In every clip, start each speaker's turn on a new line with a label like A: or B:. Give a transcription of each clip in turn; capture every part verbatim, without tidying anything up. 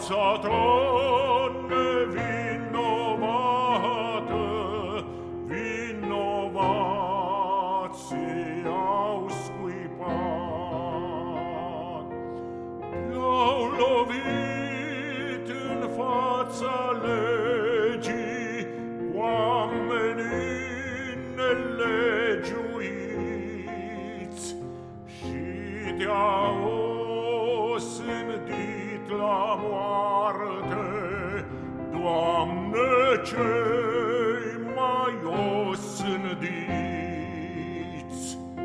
A: viața ta nevinovată, vinovații au scuipat. Te-au lovit în fața legii oamenii nelegiuiți și te-au osândit la moarte, Doamne, cei mai osândiți.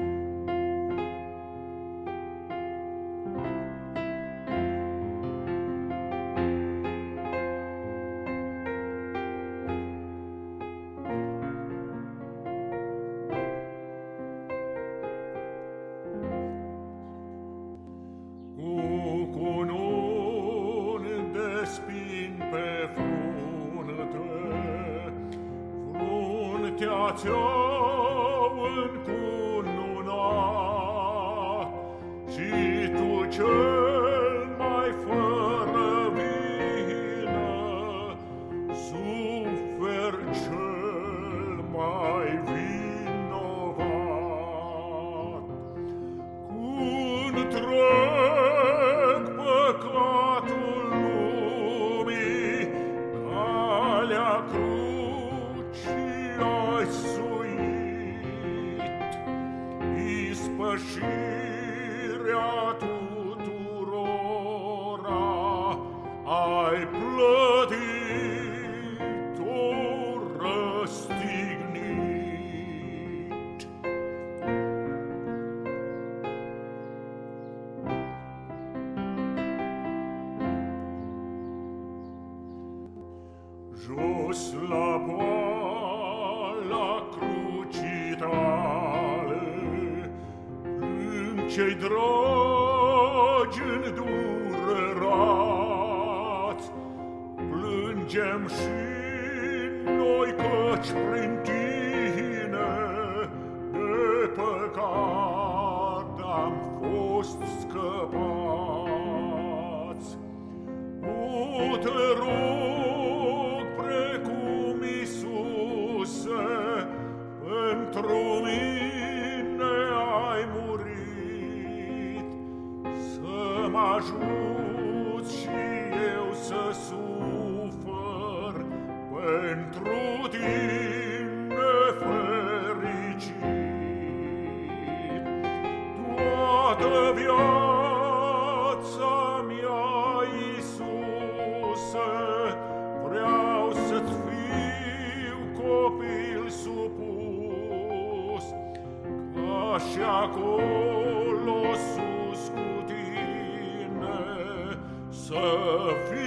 A: Cu cununi de spini pe frunte, fruntea ți-au încununat, și tu cel mai fără vină suferi cel mai vinovat. Cu întreg păcatul lumii, calea crucii ai suit, ispășirea tuturora ai plătit-o răstignit. Jos la poala crucii tale, plâng cei dragi îndurerați, plângem și noi, căci prin tine de păcat am fost scăpați. O, te rog, precum Iisuse, pentru mine ai murit, să mă ajuți și eu să sufăr pentru tine fericit. Toată viața mea, Iisuse, vreau să-ți fiu copil supus, ca și acolo sus cu tine să fiu